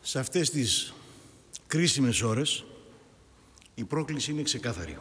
Σε αυτές τις κρίσιμες ώρες η πρόκληση είναι ξεκάθαρη.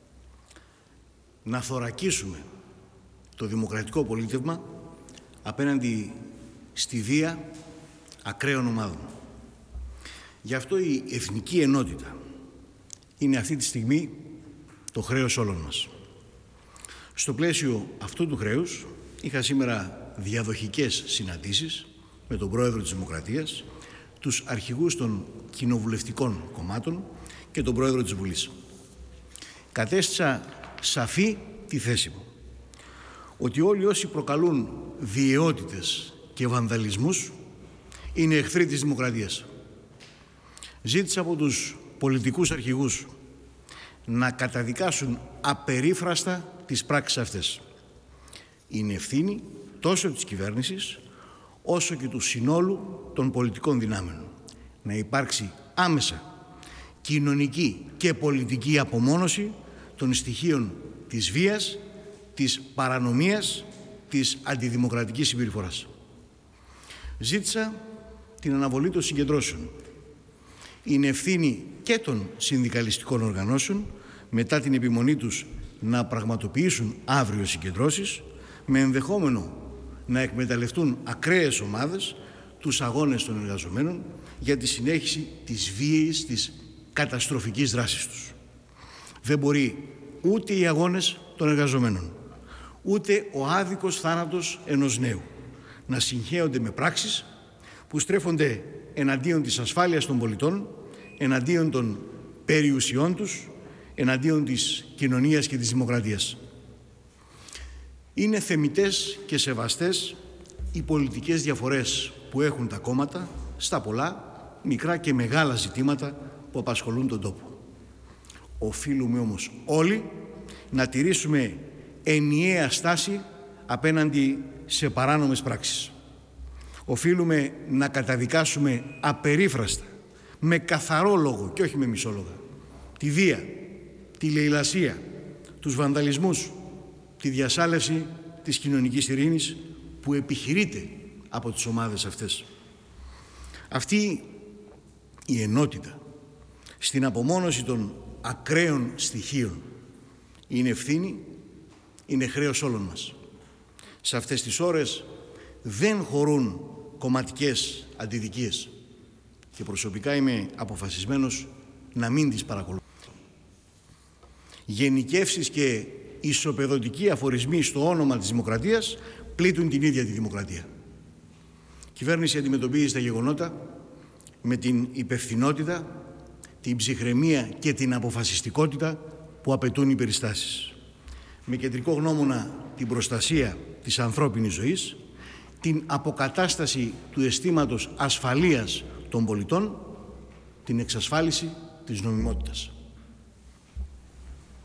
Να θωρακίσουμε το δημοκρατικό πολίτευμα απέναντι στη βία ακραίων ομάδων. Γι' αυτό η εθνική ενότητα είναι αυτή τη στιγμή το χρέος όλων μας. Στο πλαίσιο αυτού του χρέους είχα σήμερα διαδοχικές συναντήσεις με τον Πρόεδρο της Δημοκρατίας, τους αρχηγούς των κοινοβουλευτικών κομμάτων και τον Πρόεδρο της Βουλής. Κατέστησα σαφή τη θέση μου ότι όλοι όσοι προκαλούν βιαιότητες και βανδαλισμούς είναι εχθροί της δημοκρατίας. Ζήτησα από τους πολιτικούς αρχηγούς να καταδικάσουν απερίφραστα τις πράξεις αυτές. Είναι ευθύνη τόσο της κυβέρνησης όσο και του συνόλου των πολιτικών δυνάμεων να υπάρξει άμεσα κοινωνική και πολιτική απομόνωση των στοιχείων της βίας, της παρανομίας, της αντιδημοκρατικής συμπεριφοράς. Ζήτησα την αναβολή των συγκεντρώσεων. Είναι ευθύνη και των συνδικαλιστικών οργανώσεων μετά την επιμονή τους να πραγματοποιήσουν αύριο συγκεντρώσεις με ενδεχόμενο να εκμεταλλευτούν ακραίες ομάδες τους αγώνες των εργαζομένων για τη συνέχιση της βίαιης, της καταστροφικής δράσης τους. Δεν μπορεί ούτε οι αγώνες των εργαζομένων, ούτε ο άδικος θάνατος ενός νέου να συγχέονται με πράξεις που στρέφονται εναντίον της ασφάλειας των πολιτών, εναντίον των περιουσιών τους, εναντίον της κοινωνίας και της δημοκρατίας. Είναι θεμιτές και σεβαστές οι πολιτικές διαφορές που έχουν τα κόμματα στα πολλά, μικρά και μεγάλα ζητήματα που απασχολούν τον τόπο. Οφείλουμε όμως όλοι να τηρήσουμε ενιαία στάση απέναντι σε παράνομες πράξεις. Οφείλουμε να καταδικάσουμε απερίφραστα, με καθαρό λόγο και όχι με μισόλογα, τη βία, τη λαιλασία, τους βανδαλισμούς, τη διασάλευση της κοινωνικής ειρήνης που επιχειρείται από τις ομάδες αυτές. Αυτή η ενότητα στην απομόνωση των ακραίων στοιχείων είναι ευθύνη, είναι χρέος όλων μας. Σε αυτές τις ώρες δεν χωρούν κομματικές αντιδικίες και προσωπικά είμαι αποφασισμένος να μην τις παρακολουθώ. Γενικεύσεις και ισοπεδωτικοί αφορισμοί στο όνομα της δημοκρατίας πλήττουν την ίδια τη δημοκρατία. Η κυβέρνηση αντιμετωπίζει τα γεγονότα με την υπευθυνότητα, την ψυχραιμία και την αποφασιστικότητα που απαιτούν οι περιστάσεις. Με κεντρικό γνώμονα την προστασία της ανθρώπινης ζωής, την αποκατάσταση του αισθήματος ασφαλείας των πολιτών, την εξασφάλιση της νομιμότητας.